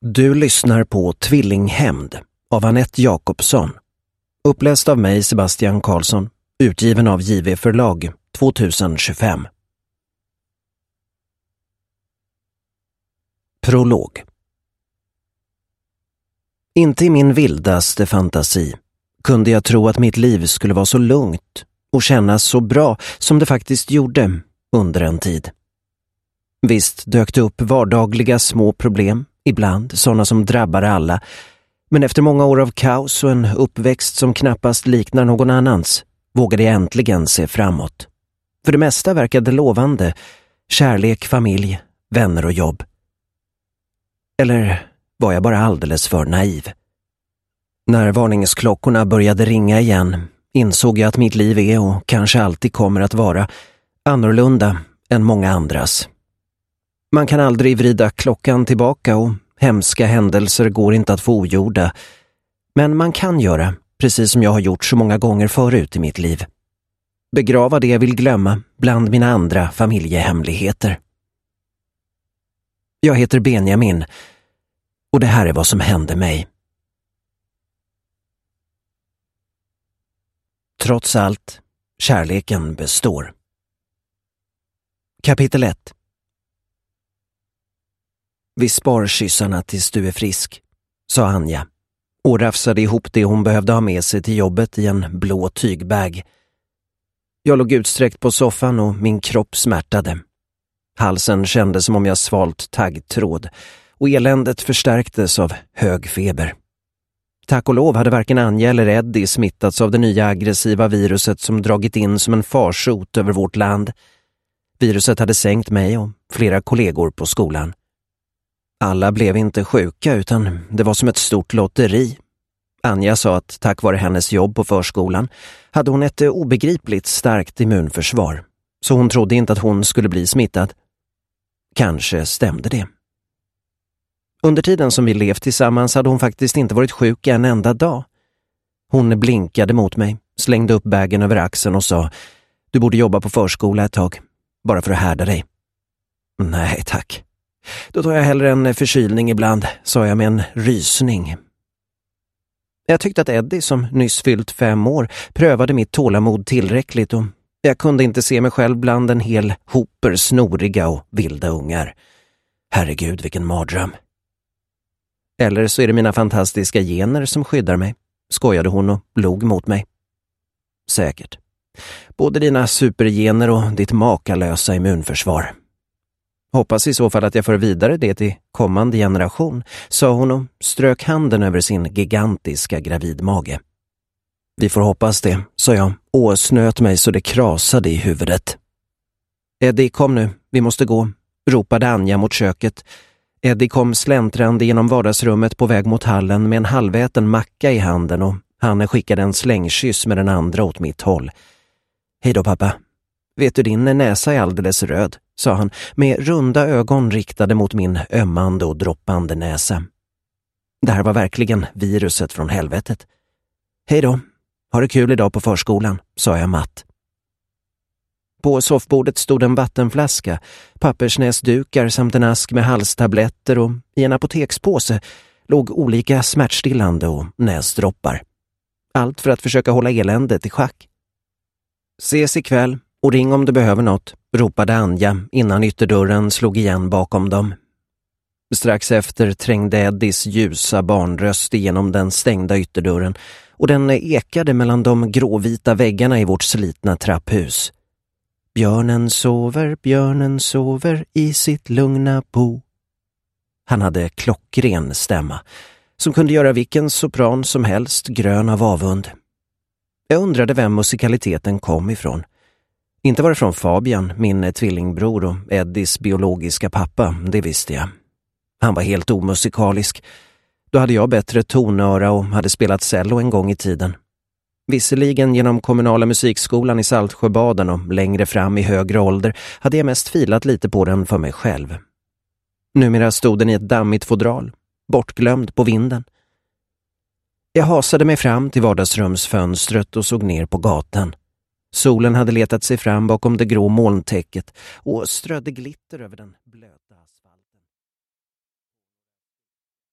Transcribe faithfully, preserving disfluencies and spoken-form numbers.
Du lyssnar på Tvillinghämnd av Anette Jakobsson. Uppläst av mig, Sebastian Karlsson. Utgiven av J V Förlag tjugohundratjugofem. Prolog. Inte i min vildaste fantasi kunde jag tro att mitt liv skulle vara så lugnt och kännas så bra som det faktiskt gjorde under en tid. Visst dök det upp vardagliga små problem, ibland sådana som drabbar alla, men efter många år av kaos och en uppväxt som knappast liknar någon annans vågade jag äntligen se framåt. För det mesta verkade lovande: kärlek, familj, vänner och jobb. Eller var jag bara alldeles för naiv? När varningsklockorna började ringa igen insåg jag att mitt liv är, och kanske alltid kommer att vara, annorlunda än många andras. Man kan aldrig vrida klockan tillbaka och hemska händelser går inte att få ogjorda. Men man kan göra, precis som jag har gjort så många gånger förut i mitt liv. Begrava det jag vill glömma bland mina andra familjehemligheter. Jag heter Benjamin och det här är vad som hände mig. Trots allt, kärleken består. Kapitel ett. Vi spar kyssarna tills du är frisk, sa Anja och rafsade ihop det hon behövde ha med sig till jobbet i en blå tygbag. Jag låg utsträckt på soffan och min kropp smärtade. Halsen kändes som om jag svalt taggtråd och eländet förstärktes av hög feber. Tack och lov hade varken Anja eller Eddie smittats av det nya aggressiva viruset som dragit in som en farsot över vårt land. Viruset hade sänkt mig och flera kollegor på skolan. Alla blev inte sjuka, utan det var som ett stort lotteri. Anja sa att tack vare hennes jobb på förskolan hade hon ett obegripligt starkt immunförsvar, så hon trodde inte att hon skulle bli smittad. Kanske stämde det. Under tiden som vi levt tillsammans hade hon faktiskt inte varit sjuk en enda dag. Hon blinkade mot mig, slängde upp bagen över axeln och sa: du borde jobba på förskola ett tag, bara för att härda dig. Nej tack. Då tar jag hellre en förkylning ibland, sa jag med en rysning. Jag tyckte att Eddie, som nyss fyllt fem år, prövade mitt tålamod tillräckligt och jag kunde inte se mig själv bland en hel hoper snoriga och vilda ungar. Herregud, vilken mardröm. Eller så är det mina fantastiska gener som skyddar mig, skojade hon och log mot mig. Säkert. Både dina supergener och ditt makalösa immunförsvar. Hoppas i så fall att jag får vidare det till kommande generation, sa hon och strök handen över sin gigantiska gravidmage. Vi får hoppas det, sa jag och snöt mig så det krasade i huvudet. Eddie, kom nu, vi måste gå, ropade Anja mot köket. Eddie kom släntrande genom vardagsrummet på väg mot hallen med en halväten macka i handen och han skickade en slängkyss med den andra åt mitt håll. Hej då pappa. Vet du, din näsa är alldeles röd, sa han med runda ögon riktade mot min ömmande och droppande näsa. Det här var verkligen viruset från helvetet. Hej då, har det kul idag på förskolan, sa jag matt. På soffbordet stod en vattenflaska, pappersnäsdukar samt en ask med halstabletter och i en apotekspåse låg olika smärtstillande och näsdroppar. Allt för att försöka hålla eländet i schack. Ses ikväll och ring om du behöver något, ropade Anja innan ytterdörren slog igen bakom dem. Strax efter trängde Eddies ljusa barnröst igenom den stängda ytterdörren och den ekade mellan de gråvita väggarna i vårt slitna trapphus. Björnen sover, björnen sover i sitt lugna bo. Han hade klockren stämma som kunde göra vilken sopran som helst grön av avund. Jag undrade vem musikaliteten kom ifrån. Inte var det från Fabian, min tvillingbror och Eddies biologiska pappa, det visste jag. Han var helt omusikalisk. Då hade jag bättre tonöra och hade spelat cello en gång i tiden. Visserligen genom kommunala musikskolan i Saltsjöbaden och längre fram i högre ålder hade jag mest filat lite på den för mig själv. Numera stod den i ett dammigt fodral, bortglömd på vinden. Jag hasade mig fram till vardagsrumsfönstret och såg ner på gatan. Solen hade letat sig fram bakom det grå molntäcket och strödde glitter över den blöt.